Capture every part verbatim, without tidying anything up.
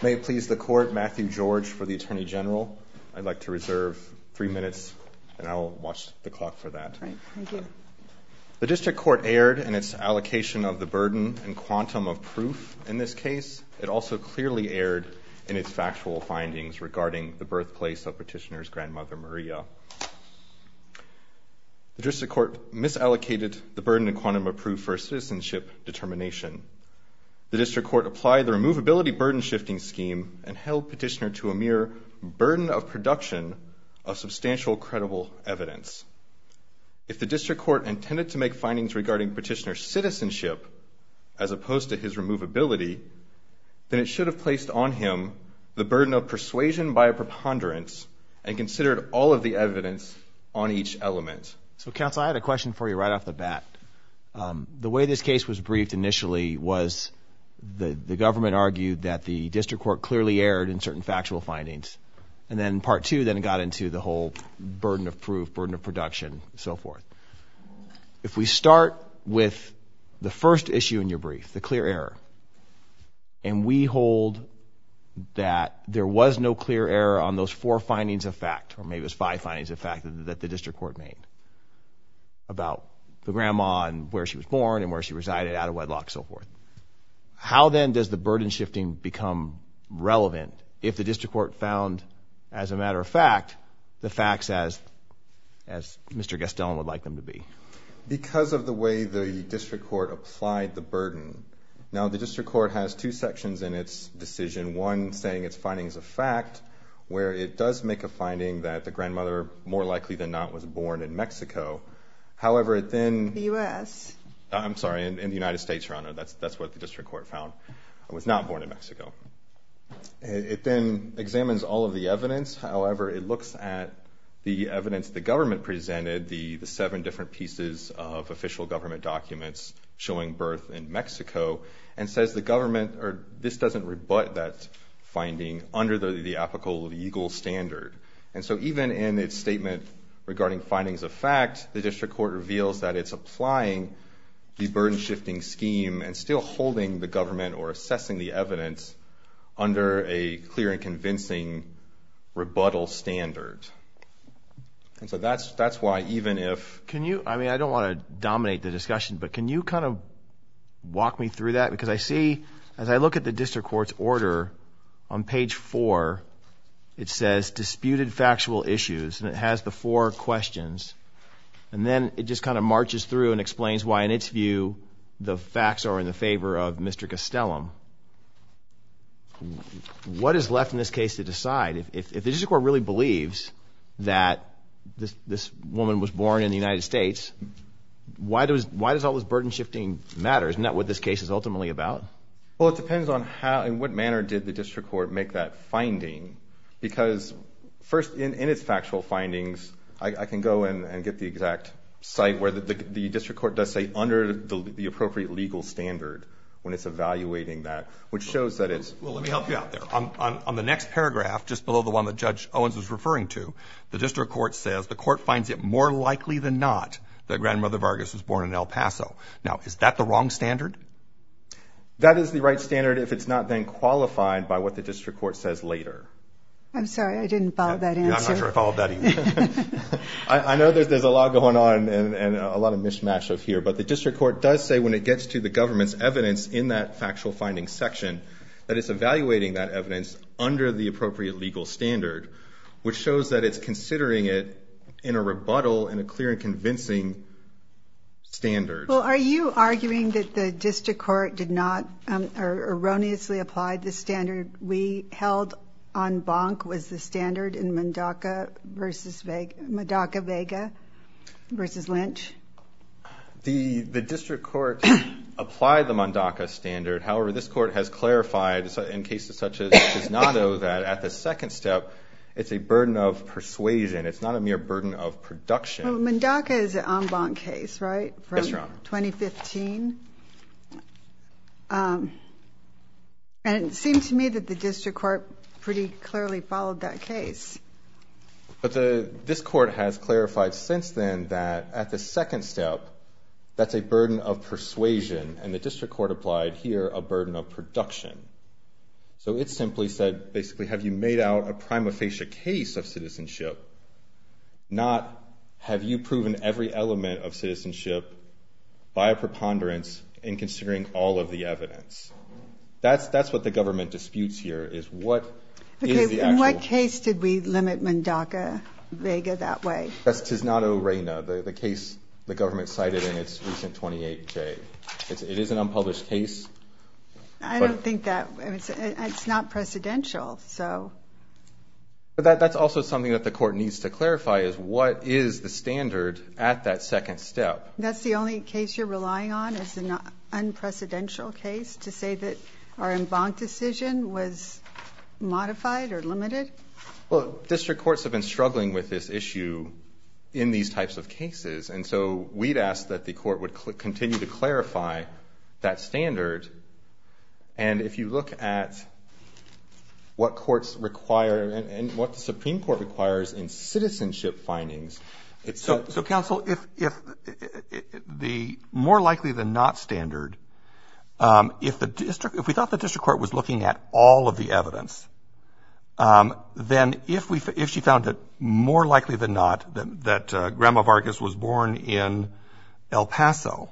May it please the Court, Matthew George for the Attorney General. I'd like to reserve three minutes, and I'll watch the clock for that. Right, thank you. The District Court erred in its allocation of the burden and quantum of proof in this case. It also clearly erred in its factual findings regarding the birthplace of petitioner's grandmother, Maria. The District Court misallocated the burden and quantum of proof for a citizenship determination. The District Court applied the removability burden shifting scheme and held petitioner to a mere burden of production of substantial credible evidence. If the District Court intended to make findings regarding petitioner's citizenship as opposed to his removability, then it should have placed on him the burden of persuasion by a preponderance and considered all of the evidence on each element. So, counsel, I had a question for you right off the bat. Um, the way this case was briefed initially was the, the government argued that the district court clearly erred in certain factual findings. And then part two then got into the whole burden of proof, burden of production, and so forth. If we start with the first issue in your brief, the clear error, and we hold that there was no clear error on those four findings of fact, or maybe it was five findings of fact that, that the district court made about the grandma and where she was born and where she resided, out of wedlock, so forth. How then does the burden shifting become relevant if the district court found, as a matter of fact, the facts as as Mister Gastelum would like them to be? Because of the way the district court applied the burden. Now, the district court has two sections in its decision, one saying its findings of fact, where it does make a finding that the grandmother, more likely than not, was born in Mexico. However, it then... The U S I'm sorry, in, in the United States, Your Honor. That's, that's what the district court found. I was not born in Mexico. It, it then examines all of the evidence. However, it looks at the evidence the government presented, the, the seven different pieces of official government documents showing birth in Mexico, and says the government, or this doesn't rebut that finding under the, the applicable legal standard. And so even in its statement regarding findings of fact, the district court reveals that it's applying the burden-shifting scheme and still holding the government or assessing the evidence under a clear and convincing rebuttal standard. And so that's that's why even if... Can you, I mean, I don't want to dominate the discussion, but can you kind of walk me through that? Because I see, as I look at the district court's order, on page four, it says disputed factual issues, and it has the four questions. And then it just kind of marches through and explains why, in its view, the facts are in the favor of Mister Gastelum. What is left in this case to decide? If, if, if the district court really believes that this, this woman was born in the United States, why does, why does all this burden shifting matter? Isn't that what this case is ultimately about? Well, it depends on how, in what manner did the district court make that finding. Because first, in, in its factual findings, I, I can go in and get the exact site where the, the, the district court does say under the, the appropriate legal standard when it's evaluating that, which shows that it's... Well, let me help you out there. On, on, on the next paragraph, just below the one that Judge Owens was referring to, the district court says the court finds it more likely than not that Grandmother Vargas was born in El Paso. Now, is that the wrong standard? That is the right standard if it's not then qualified by what the district court says later. I'm sorry, I didn't follow that answer. Yeah, I'm not sure I followed that either. I, I know there's, there's a lot going on and, and a lot of mishmash of here, but the district court does say when it gets to the government's evidence in that factual findings section that it's evaluating that evidence under the appropriate legal standard, which shows that it's considering it in a rebuttal in a clear and convincing standard. Well, are you arguing that the district court did not um, or erroneously applied the standard we held en banc was the standard in Mendoca versus Vega, Mendoca Vega versus Lynch? The the district court applied the Mendoca standard. However, this court has clarified in cases such as Cisnado that at the second step, it's a burden of persuasion. It's not a mere burden of production. Well, Mendoca is an en banc case, right? From yes, Your Honor. twenty fifteen. Um, and it seemed to me that the district court pretty clearly followed that case. But the this court has clarified since then that at the second step, that's a burden of persuasion, and the district court applied here a burden of production. So it simply said, basically, have you made out a prima facie case of citizenship, not have you proven every element of citizenship by a preponderance in considering all of the evidence. That's that's what the government disputes here, is what okay, is the actual... In what case did we limit Mendoza-Vega that way? That's Tisnado-Reyna, the, the case the government cited in its recent twenty-eight J. It's, it is an unpublished case. I don't think that, it's, it's not precedential, so... But that, that's also something that the court needs to clarify, is what is the standard at that second step? That's the only case you're relying on, is an unprecedential case, to say that our en banc decision was modified or limited? Well, district courts have been struggling with this issue in these types of cases, and so we'd ask that the court would cl- continue to clarify that standard. And if you look at what courts require and, and what the Supreme Court requires in citizenship findings, it's... So, so counsel, if, if, if the more likely than not standard, um, if the district, if we thought the district court was looking at all of the evidence, um, then if we, if she found it more likely than not that, that uh, Grandma Vargas was born in El Paso,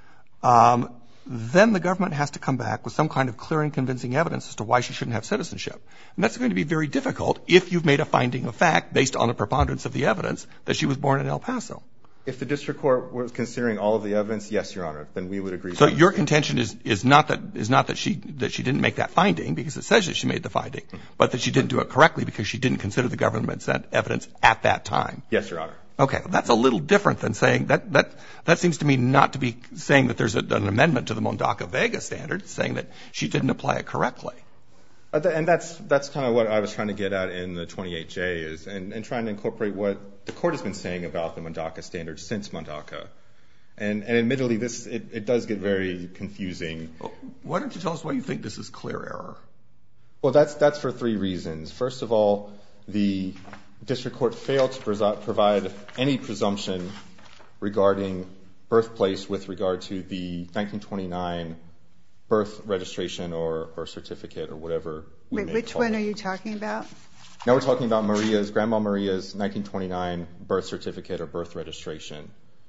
um, then the government has to come back with some kind of clear and convincing evidence as to why she shouldn't have citizenship. And that's going to be very difficult if you've made a finding of fact based on a preponderance of the evidence that she was born in El Paso. If the district court was considering all of the evidence, yes, Your Honor, then we would agree. So your contention is, is not that is not that she that she didn't make that finding, because it says that she made the finding, but that she didn't do it correctly because she didn't consider the government's evidence at that time. Yes, Your Honor. Okay, that's a little different than saying that that that seems to me not to be saying that there's a, an amendment to the Mendoza-Vega standard, it's saying that she didn't apply it correctly. Uh, th- and that's that's kind of what I was trying to get at in the twenty-eight J, is and, and trying to incorporate what the court has been saying about the Mendoza standard since Mendoza. And, and admittedly, this it, it does get very confusing. Well, why don't you tell us why you think this is clear error? Well, that's that's for three reasons. First of all, the district court failed to pres- provide any presumption regarding birthplace with regard to the nineteen twenty-nine birth registration or, or certificate or whatever we Wait, may which call one it. are you talking about? Now we're talking about Maria's, Grandma Maria's nineteen twenty-nine birth certificate or birth registration.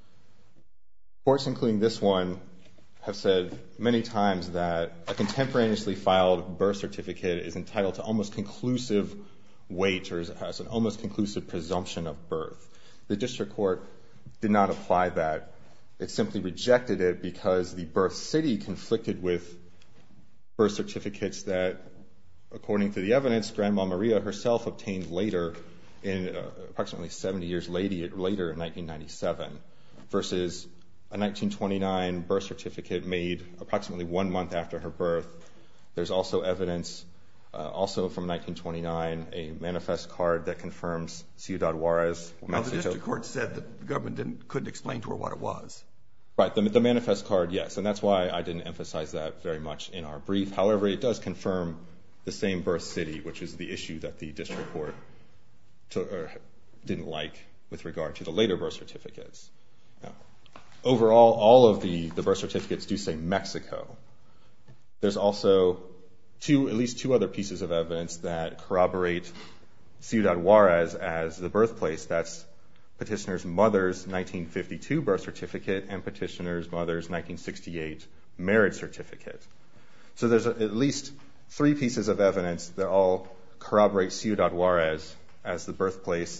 Courts, including this one, have said many times that a contemporaneously filed birth certificate is entitled to almost conclusive weight or has an almost conclusive presumption of birth. The district court did not apply that. It simply rejected it because the birth city conflicted with birth certificates that, according to the evidence, Grandma Maria herself obtained later, in uh, approximately seventy years later, later in nineteen ninety-seven, versus a nineteen twenty-nine birth certificate made approximately one month after her birth. There's also evidence, uh, also from nineteen twenty-nine, a manifest card that confirms Ciudad Juarez, Mexico. Well, the district court said that the government didn't, couldn't explain to her what it was. Right, the, the manifest card, yes, and that's why I didn't emphasize that very much in our brief. However, it does confirm the same birth city, which is the issue that the district court took, or didn't like with regard to the later birth certificates. Now, overall, all of the, the birth certificates do say Mexico. There's also two, at least two other pieces of evidence that corroborate Ciudad Juarez as the birthplace. That's petitioner's mother's nineteen fifty-two birth certificate and petitioner's mother's nineteen sixty-eight marriage certificate. So there's a, at least three pieces of evidence that all corroborate Ciudad Juarez as the birthplace.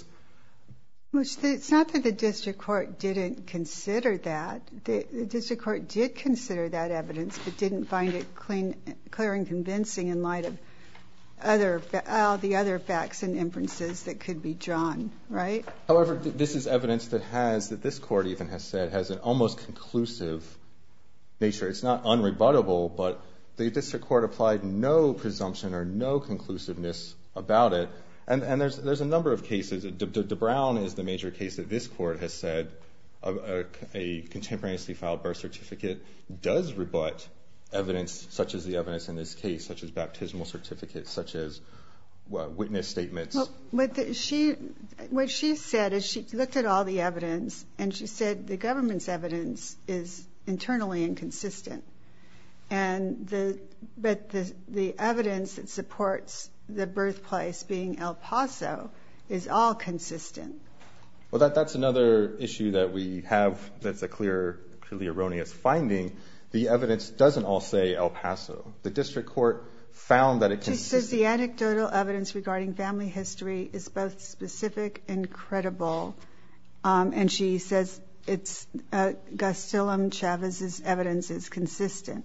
Which the, it's not that the district court didn't consider that. The, the district court did consider that evidence, but didn't find it clean, clear and convincing in light of other all the other facts and inferences that could be drawn, right? However, th- this is evidence that has, that this court even has said, has an almost conclusive nature. It's not unrebuttable, but the district court applied no presumption or no conclusiveness about it. And, and there's there's a number of cases. De, De, De Brown is the major case that this court has said a, a, a contemporaneously filed birth certificate does rebut evidence such as the evidence in this case, such as baptismal certificates, such as uh, witness statements. Well, what the, she, what she said is she looked at all the evidence and she said the government's evidence is internally inconsistent. and the but the the evidence that supports the birthplace being El Paso is all consistent. Well, that that's another issue that we have that's a clear, clearly erroneous finding. The evidence doesn't all say El Paso. The district court found that it She says the anecdotal evidence regarding family history is both specific and credible, um, and she says it's uh, Gastelum Chavez's evidence is consistent.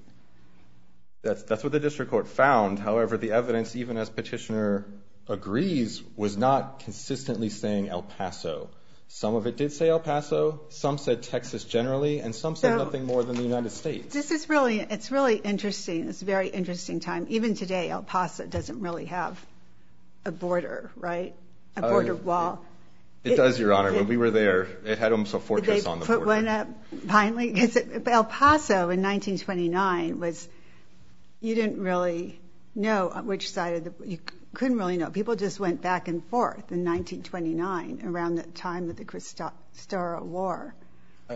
That's that's what the district court found. However, the evidence, even as petitioner agrees, was not consistently saying El Paso. Some of it did say El Paso, some said Texas generally, and some said so, nothing more than the United States. This is really, it's really interesting. It's a very interesting time. Even today, El Paso doesn't really have a border, right? A border uh, wall. It, it, it does, Your Honor. It, when we were there, it had almost a fortress on the border. They put one up finally, because El Paso in nineteen twenty-nine was, you didn't really know which side of the, you couldn't really know. People just went back and forth in nineteen twenty-nine, around the time of the Cristobal War. I,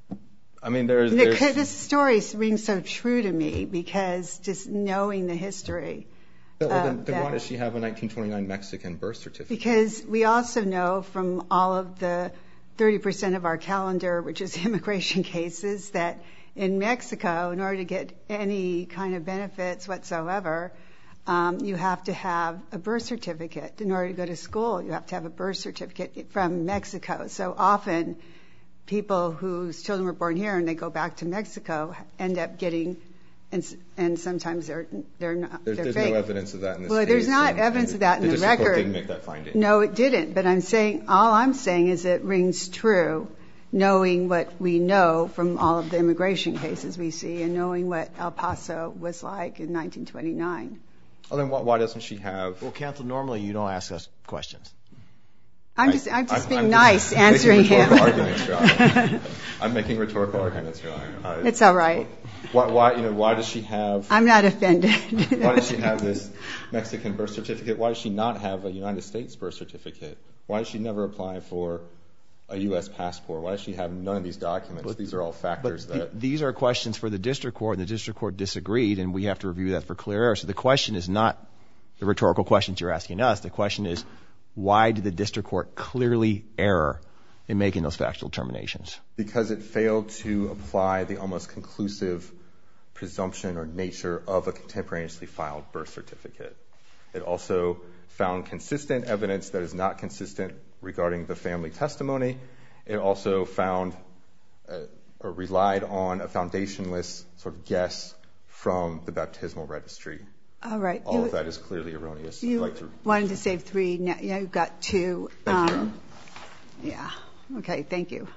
I mean, there's, the, there's... This story rings so true to me because just knowing the history. Well, then, then why does she have a nineteen twenty-nine Mexican birth certificate? Because we also know from all of the thirty percent of our calendar, which is immigration cases, that in Mexico, in order to get any kind of benefits whatsoever, Um, you have to have a birth certificate. In order to go to school, you have to have a birth certificate from Mexico. So often, people whose children were born here and they go back to Mexico end up getting, and, and sometimes they're they're not. There's, they're there's fake. no evidence of that in this well, case. Well, there's not and, evidence and of that the, in the, the record. Court didn't make that finding. No, it didn't. But I'm saying, all I'm saying is it rings true, knowing what we know from all of the immigration cases we see, and knowing what El Paso was like in nineteen twenty-nine. Well, then why doesn't she have... Well, counsel, normally you don't ask us questions. I'm just, I'm just I'm, being I'm nice, just answering him. Arguments, Your Honor. I'm making rhetorical arguments, Your Honor. Uh, it's all right. Why, why, you know, why does she have... I'm not offended. Why does she have this Mexican birth certificate? Why does she not have a United States birth certificate? Why does she never apply for a U S passport? Why does she have none of these documents? But, these are all factors but that... The, these are questions for the district court, and the district court disagreed, and we have to review that for clear error. So the question is not the rhetorical questions you're asking us. The question is, why did the district court clearly err in making those factual determinations? Because it failed to apply the almost conclusive presumption or nature of a contemporaneously filed birth certificate. It also found consistent evidence that is not consistent regarding the family testimony. It also found uh, or relied on a foundationless sort of guess from the baptismal registry. All right. All you, of that is clearly erroneous. You like to, wanted to save three. Now you've got two. Thank um, you. Yeah. Okay. Thank you.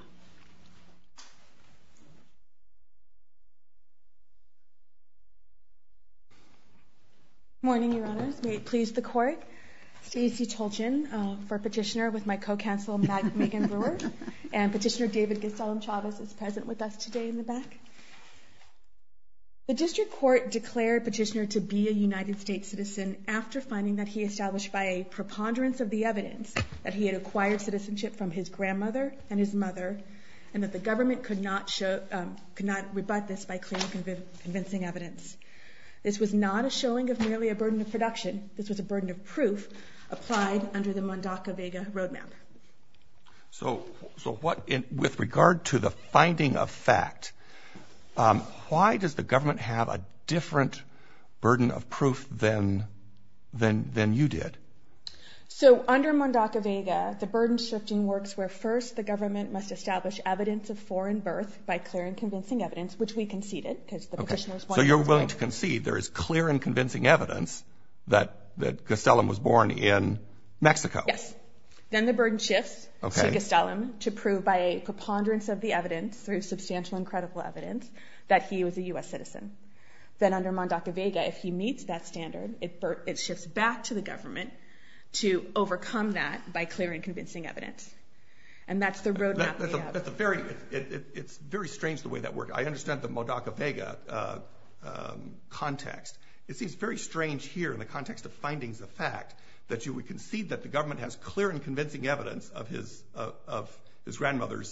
Morning, Your Honors. May it please the Court. Stacey Tolchin uh, for petitioner with my co-counsel Mag- Megan Brewer, and petitioner David Gastelum Chavez is present with us today in the back. The district court declared petitioner to be a United States citizen after finding that he established by a preponderance of the evidence that he had acquired citizenship from his grandmother and his mother, and that the government could not show, um, could not rebut this by clear and conv- convincing evidence. This was not a showing of merely a burden of production. This was a burden of proof applied under the Mondaca-Vega roadmap. So, so what, in, with regard to the finding of fact, um, why does the government have a different burden of proof than than than you did? So under Mondaca-Vega, the burden shifting works where first the government must establish evidence of foreign birth by clear and convincing evidence, which we conceded because the okay. petitioner was one. So you're willing to concede there is clear and convincing evidence that that Gastelum was born in Mexico? Yes. Then the burden shifts okay. to Gastelum to prove by a preponderance of the evidence through substantial and credible evidence that he was a U S citizen. Then under Mondaca-Vega, if he meets that standard, it, bur- it shifts back to the government to overcome that by clear and convincing evidence. And that's the roadmap that, that's, we a, have. that's a very, it, it, it's very strange the way that works. I understand the Mondaca-Vega uh, um, context. It seems very strange here in the context of findings of fact that you would concede that the government has clear and convincing evidence of his uh, of his grandmother's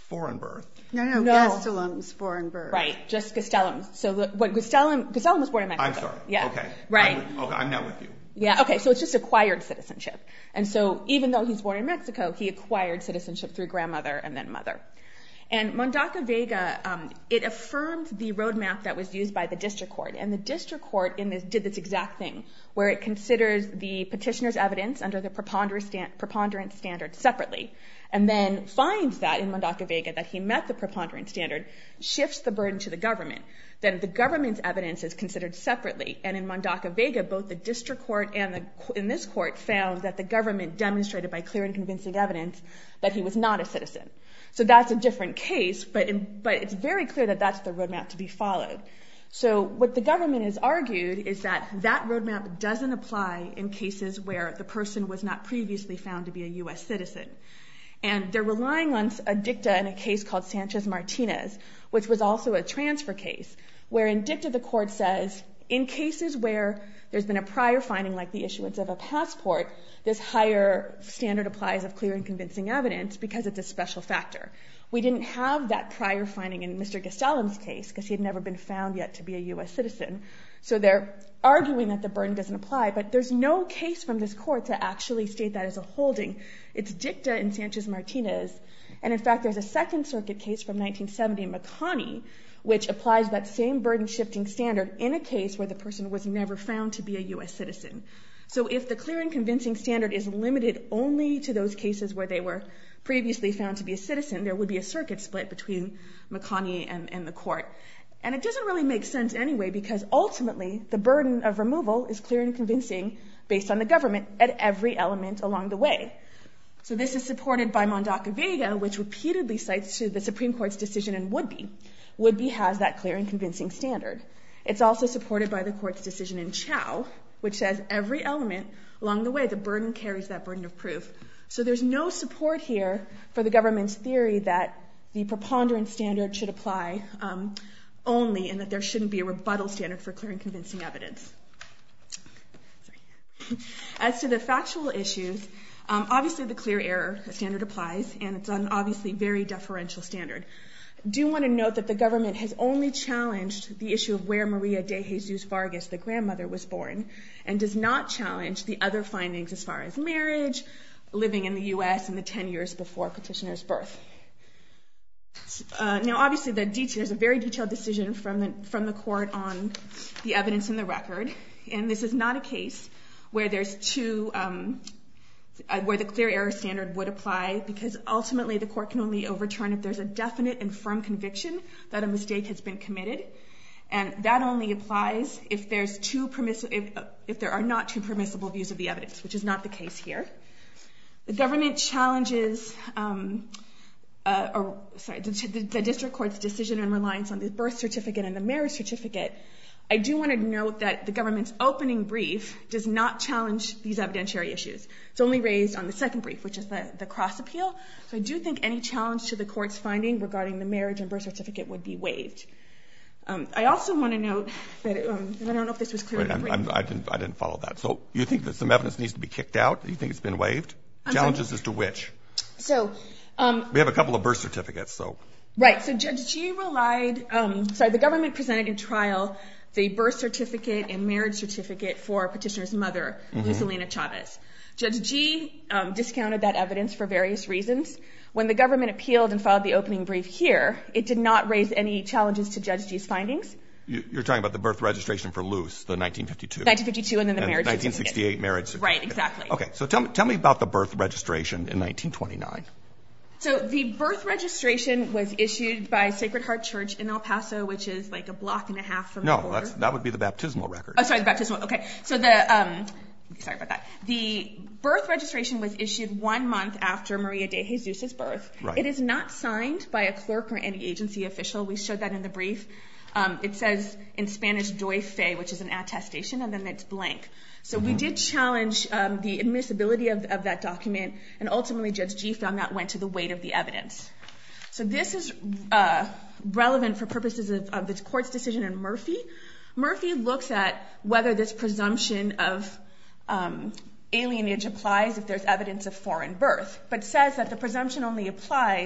foreign birth. No, no, No. Gastelum's foreign birth. Right, just Gastelum. So the, what Gastelum, Gastelum was born in Mexico. I'm sorry. Yeah. Okay. Right. I'm, okay, I'm now with you. Yeah, okay, so it's just acquired citizenship. And so even though he's born in Mexico, he acquired citizenship through grandmother and then mother. And Mondaca Vega, um, it affirmed the roadmap that was used by the district court. And the district court in this did this exact thing, where it considers the petitioner's evidence under the preponderance, stand, preponderance standard separately, and then finds that in Mondaca Vega that he met the preponderance standard, shifts the burden to the government. Then the government's evidence is considered separately. And in Mondaca Vega, both the district court and the, in this court found that the government demonstrated by clear and convincing evidence that he was not a citizen. So that's a different case, but, in, but it's very clear that that's the roadmap to be followed. So what the government has argued is that that roadmap doesn't apply in cases where the person was not previously found to be a U S citizen. And they're relying on a dicta in a case called Sanchez-Martinez, which was also a transfer case, where in dicta the court says, in cases where there's been a prior finding like the issuance of a passport, this higher standard applies of clear and convincing evidence because it's a special factor. We didn't have that prior finding in Mister Gastelum's case because he had never been found yet to be a U S citizen. So they're arguing that the burden doesn't apply, but there's no case from this court to actually state that as a holding. It's dicta in Sanchez-Martinez. And in fact, there's a Second Circuit case from nineteen seventy, McConney, which applies that same burden-shifting standard in a case where the person was never found to be a U S citizen. So if the clear and convincing standard is limited only to those cases where they were previously found to be a citizen, there would be a circuit split between McConney and, and the court. And it doesn't really make sense anyway, because ultimately the burden of removal is clear and convincing based on the government at every element along the way. So this is supported by Mondaca Vega, which repeatedly cites to the Supreme Court's decision in Woodby. Woodby has that clear and convincing standard. It's also supported by the court's decision in Chow, which says every element along the way, the burden carries that burden of proof. So there's no support here for the government's theory that the preponderance standard should apply um, only and that there shouldn't be a rebuttal standard for clear and convincing evidence. Sorry. As to the factual issues, um, obviously the clear error standard applies, and it's an obviously very deferential standard. Do want to note that the government has only challenged the issue of where Maria de Jesus Vargas, the grandmother, was born, and does not challenge the other findings as far as marriage, living in the U S in the ten years before petitioner's birth. Uh, now, obviously, the detail, there's a very detailed decision from the, from the court on the evidence in the record, and this is not a case where there's two, um, uh, where the clear error standard would apply, because ultimately the court can only overturn if there's a definite and firm conviction that a mistake has been committed, and that only applies if there's two permissible, if, uh, if there are not two permissible views of the evidence, which is not the case here. The government challenges, um, uh, or sorry, the, the, the district court's decision and reliance on the birth certificate and the marriage certificate. I do want to note that the government's opening brief does not challenge these evidentiary issues. It's only raised on the second brief, which is the, the cross appeal. So I do think any challenge to the court's finding regarding the marriage and birth certificate would be waived. Um, I also want to note that, um, and I don't know if this was clear Wait, in the I'm, brief. I'm, I didn't, I didn't follow that. So you think that some evidence needs to be kicked out? Do you think it's been waived? I'm Challenges sorry? as to which? So, um, We have a couple of birth certificates, so. right. So Judge G relied, um, sorry, the government presented in trial the birth certificate and marriage certificate for petitioner's mother, mm-hmm. Lucelina Chavez. Judge G um, discounted that evidence for various reasons. When the government appealed and filed the opening brief here, it did not raise any challenges to Judge G's findings. You're talking about the birth registration for Luce, the nineteen fifty-two. nineteen fifty-two, and then the and marriage nineteen certificate. sixty-eight marriage certificate. Right, exactly. Okay, so tell me, tell me about the birth registration in nineteen twenty-nine. So the birth registration was issued by Sacred Heart Church in El Paso, which is like a block and a half from no, the border. No, that would be the baptismal record. Oh, sorry, the baptismal. Okay, so the um, sorry about that. The birth registration was issued one month after Maria de Jesus' birth. Right. It is not signed by a clerk or any agency official. We showed that in the brief. Um, it says in Spanish "doy fe," which is an attestation, and then it's blank. So mm-hmm. we did challenge um, the admissibility of, of that document, and ultimately Judge G found that went to the weight of the evidence. So this is uh, relevant for purposes of, of the court's decision in Murphy. Murphy looks at whether this presumption of um, alienage applies if there's evidence of foreign birth, but says that the presumption only applies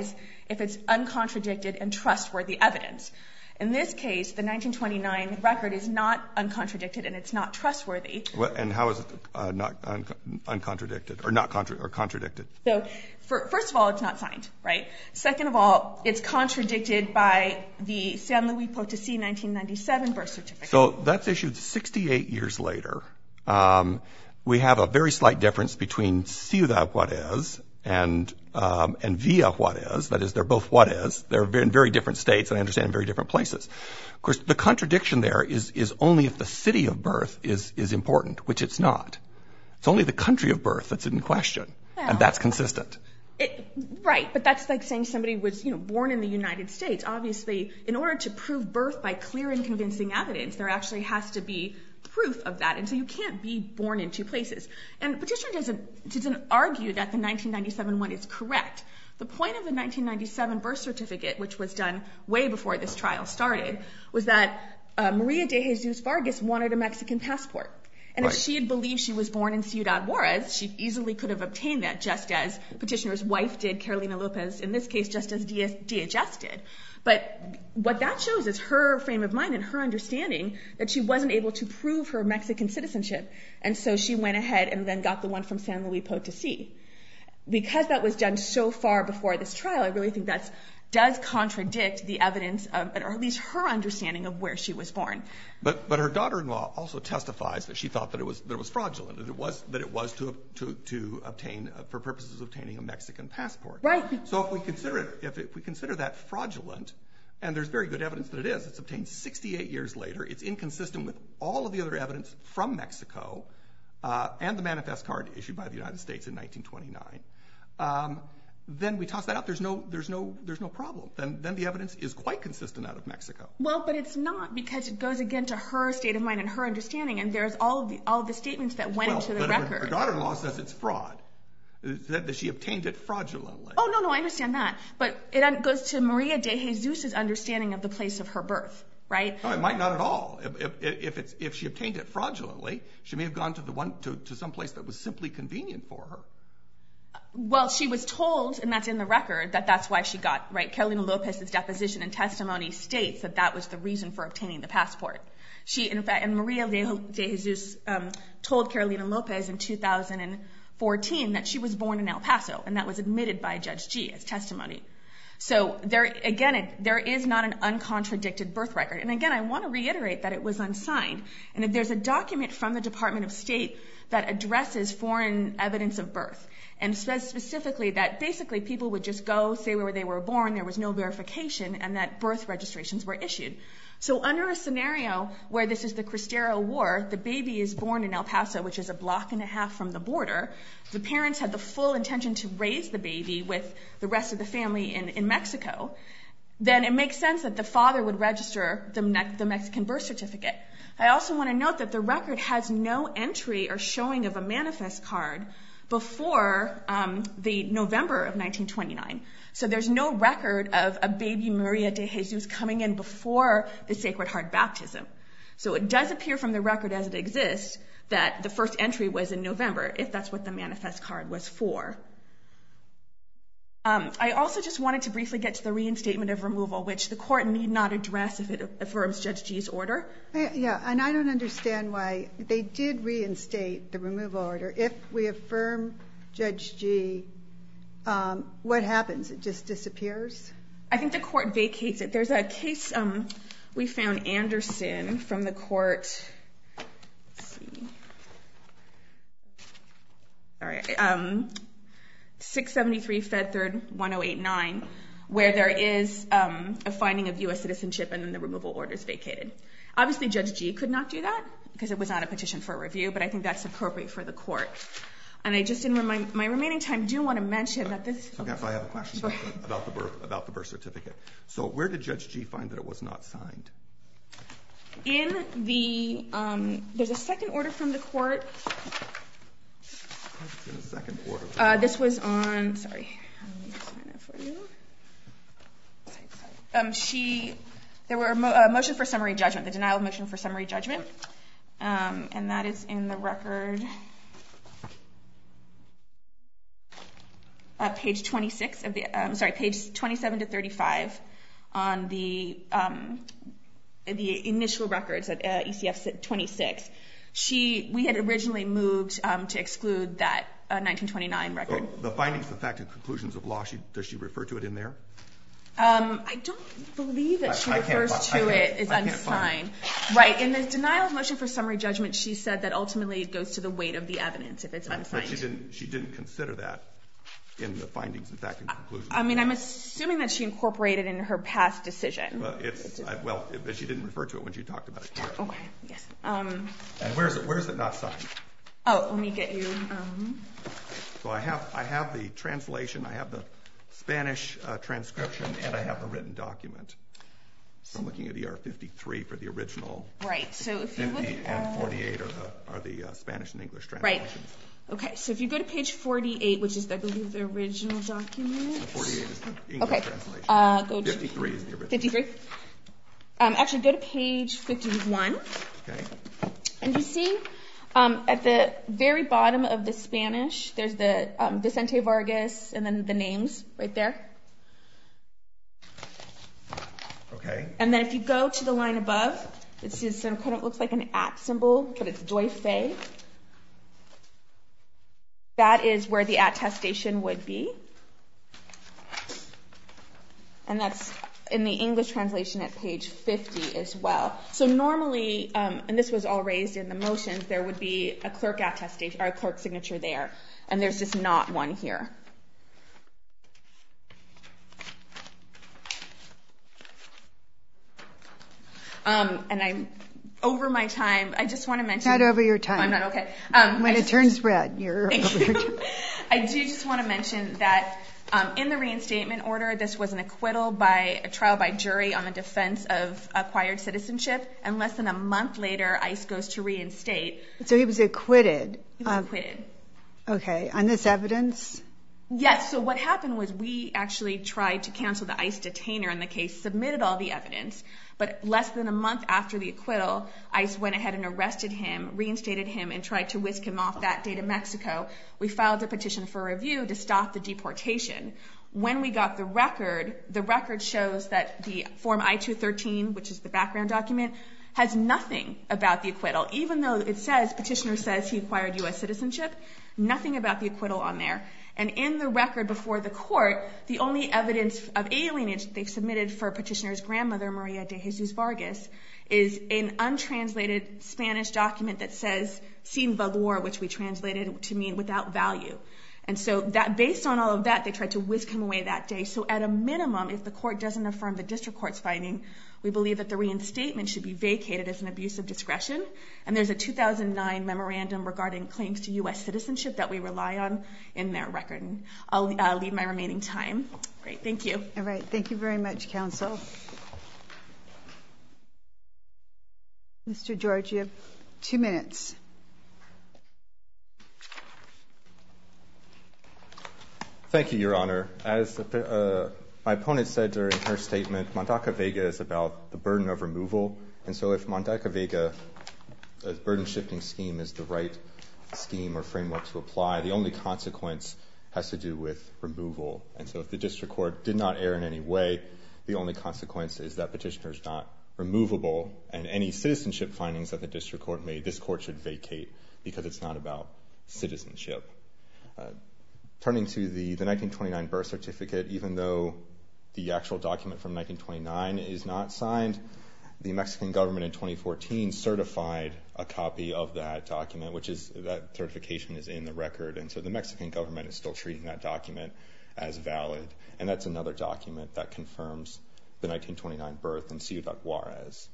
if it's uncontradicted and trustworthy evidence. In this case, the nineteen twenty-nine record is not uncontradicted and it's not trustworthy. Well, and how is it uh, not un- uncontradicted or not contra- or contradicted? So, for, first of all, it's not signed, right? Second of all, it's contradicted by the San Luis Potosi nineteen ninety-seven birth certificate. So that's issued sixty-eight years later. Um, we have a very slight difference between Ciudad Juarez and um, and Villa Juarez. That is, they're both Juarez. They're in very different states, and I understand in very different places. Of course, the contradiction there is is only if the city of birth is is important, which it's not. It's only the country of birth that's in question, Well, and that's consistent. It, right, but that's like saying somebody was, you know, born in the United States. Obviously, in order to prove birth by clear and convincing evidence, there actually has to be proof of that, and so you can't be born in two places. And Petitioner doesn't doesn't argue that the nineteen ninety-seven one is correct. The point of the nineteen ninety-seven birth certificate, which was done way before this trial started, was that uh, Maria de Jesus Vargas wanted a Mexican passport. And Right. if she had believed she was born in Ciudad Juarez, she easily could have obtained that, just as Petitioner's wife did, Carolina Lopez, in this case, just as D H S did. But what that shows is her frame of mind and her understanding that she wasn't able to prove her Mexican citizenship, and so she went ahead and then got the one from San Luis Potosi. Because that was done so far before this trial, I really think that does contradict the evidence, of, or at least her understanding of where she was born. But but her daughter-in-law also testifies that she thought that it was that it was fraudulent, that it was that it was to to to obtain uh, for purposes of obtaining a Mexican passport. Right. So if we consider it if, if we consider that fraudulent, and there's very good evidence that it is, it's obtained sixty-eight years later. It's inconsistent with all of the other evidence from Mexico uh, and the manifest card issued by the United States in nineteen twenty-nine. Um, then we toss that out. There's no, there's no, there's no problem. Then, then the evidence is quite consistent out of Mexico. Well, but it's not, because it goes again to her state of mind and her understanding, and there's all of the all of the statements that went well, into the but record. Her, her daughter-in-law says it's fraud. It said that she obtained it fraudulently. Oh no, no, I understand that, but it goes to Maria de Jesus's understanding of the place of her birth, right? No, it might not at all. If, if, if it's if she obtained it fraudulently, she may have gone to the one to, to some place that was simply convenient for her. Well, she was told, and that's in the record, that that's why she got, right? Carolina Lopez's deposition and testimony states that that was the reason for obtaining the passport. She, in fact, and Maria de Jesus um, told Carolina Lopez in two thousand fourteen that she was born in El Paso, and that was admitted by Judge G as testimony. So there, again, it, there is not an uncontradicted birth record. And again, I want to reiterate that it was unsigned. And if there's a document from the Department of State that addresses foreign evidence of birth, and says specifically that basically people would just go, say where they were born, there was no verification, and that birth registrations were issued. So under a scenario where this is the Cristero War, the baby is born in El Paso, which is a block and a half from the border. The parents had the full intention to raise the baby with the rest of the family in, in Mexico. Then it makes sense that the father would register the, the Mexican birth certificate. I also want to note that the record has no entry or showing of a manifest card before um, the November of nineteen twenty-nine. So there's no record of a baby Maria de Jesus coming in before the Sacred Heart baptism. So it does appear from the record as it exists that the first entry was in November, if that's what the manifest card was for. Um, I also just wanted to briefly get to the reinstatement of removal, which the court need not address if it affirms Judge G's order. Yeah, and I don't understand why they did reinstate the removal order. If we affirm Judge G, um, what happens? It just disappears? I think the court vacates it. There's a case um, we found, Anderson, from the court. Let's see. All right. Um, six seventy-three Fed Third one oh eight nine, where there is um, a finding of U S citizenship and then the removal order is vacated. Obviously, Judge G could not do that because it was not a petition for review, but I think that's appropriate for the court. And I just, in my, my remaining time, do want to mention that this... Okay, so I have a question about the, about, the birth, about the birth certificate. So where did Judge G find that it was not signed? In the... Um, there's a second order from the court. It's in the second order. Uh, this was on... Sorry. Let me sign it for you. Um, she... There were a mo- uh, motion for summary judgment, the denial of motion for summary judgment. Um, and that is in the record... uh, page twenty-six of the, um, sorry, page twenty-seven to thirty-five on the um, the initial records at uh, E C F twenty-six. She, we had originally moved um, to exclude that uh, nineteen twenty-nine record. So the findings, the fact and conclusions of law, she, does she refer to it in there? Um, I don't believe that she I, I refers I to it as I unsigned. Right. In the denial of motion for summary judgment, she said that ultimately it goes to the weight of the evidence if it's unsigned. But she didn't, she didn't consider that in the findings, in fact, and conclusions. I mean, I'm assuming that she incorporated in her past decision. Well, it's, I, well, it, but she didn't refer to it when she talked about it here. Okay, yes. Um, and where's it, where's it not signed? oh, let me get you. Um, so I have, I have the translation, I have the Spanish uh, transcription, and I have the written document. So I'm looking at E R fifty-three for the original. Right. So if you look at and forty-eight are the, are the uh, Spanish and English translations. Right. Okay. So if you go to page forty-eight, which is, I believe, the original document. So forty-eight is the English okay. translation. Uh, go to fifty-three is the original. fifty-three. Um, actually, go to page fifty-one. Okay. And you see um, at the very bottom of the Spanish, there's the um, Vicente Vargas and then the names right there. Okay. And then if you go to the line above, it says some kind of looks like an at symbol, but it's Doy Fei. That is where the attestation would be. And that's in the English translation at page fifty as well. So normally, um, and this was all raised in the motions, there would be a clerk attestation or a clerk signature there, and there's just not one here. Um, and I'm over my time. I just want to mention. Not over your time. I'm not okay. Um, when I it just, turns red, you're over your time. I do just want to mention that um, in the reinstatement order, this was an acquittal by a trial by jury on the defense of acquired citizenship, and less than a month later, ICE goes to reinstate. So he was acquitted. He was um, acquitted. Okay. On this evidence? Yes. So what happened was we actually tried to cancel the ICE detainer in the case, submitted all the evidence, but less than a month after the acquittal, ICE went ahead and arrested him, reinstated him, and tried to whisk him off that day to Mexico. We filed a petition for review to stop the deportation. When we got the record, the record shows that the Form I two thirteen, which is the background document, has nothing about the acquittal. Even though it says, petitioner says he acquired U S citizenship, nothing about the acquittal on there. And in the record before the court, the only evidence of alienage they've submitted for petitioner's grandmother, Maria de Jesus Vargas, is an untranslated Spanish document that says sin valor, which we translated to mean without value. And so that, based on all of that, they tried to whisk him away that day. So at a minimum, if the court doesn't affirm the district court's finding, we believe that the reinstatement should be vacated as an abuse of discretion. And there's a two thousand nine memorandum regarding claims to U S citizenship that we rely on in their record. And I'll uh, leave my remaining time. Great. Thank you. All right. Thank you very much, counsel. Mister George, you have two minutes. Thank you, Your Honor. As uh, my opponent said during her statement, Mondaca Vega is about the burden of removal. And so if Mondaca Vega, a burden-shifting scheme, is the right scheme or framework to apply, the only consequence has to do with removal. And so if the district court did not err in any way, the only consequence is that petitioner is not removable, and any citizenship findings that the district court made, this court should vacate because it's not about citizenship. Uh, Turning to the, the nineteen twenty-nine birth certificate, even though the actual document from nineteen twenty-nine is not signed, the Mexican government in twenty fourteen certified a copy of that document, which is, that certification is in the record. And so the Mexican government is still treating that document as valid. And that's another document that confirms the nineteen twenty-nine birth in Ciudad Juarez.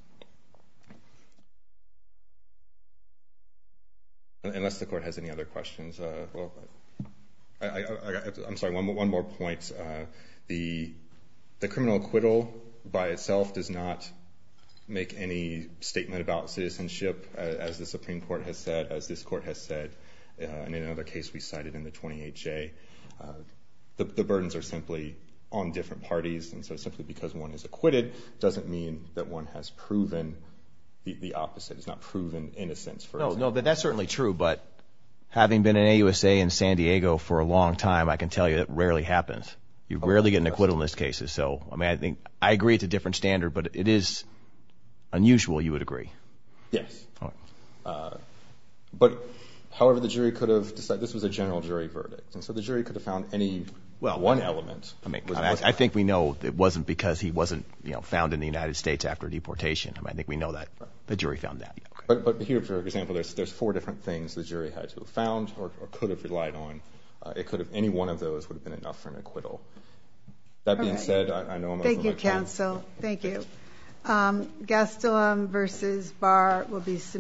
Unless the court has any other questions, uh, well, I, I, I, I'm sorry, one, one more point. Uh, the, the criminal acquittal by itself does not make any statement about citizenship, uh, as the Supreme Court has said, as this court has said, uh, and in another case we cited in the twenty-eight J. Uh, the, the burdens are simply on different parties, and so simply because one is acquitted doesn't mean that one has proven the, the opposite. It's not proven innocence, for no, example. No, but that's certainly true, but having been an A U S A in San Diego for a long time, I can tell you that rarely happens. You rarely get an acquittal in these cases. So, I mean, I think I agree it's a different standard, but it is unusual, you would agree. Yes. All right. Uh, but, however, the jury could have decided this was a general jury verdict. And so the jury could have found any well, one element. I mean, was I, I think we know it wasn't because he wasn't, you know, found in the United States after deportation. I mean, I think we know that. Right. The jury found that. Yeah, okay. But, but here, for example, there's, there's four different things the jury had to have found or, or could have relied on. Uh, it could have, any one of those would have been enough for an acquittal. That being right. said, I, I know I'm over my time. Thank you, counsel. Thank you. Um, Gastelum versus Barr will be submitted.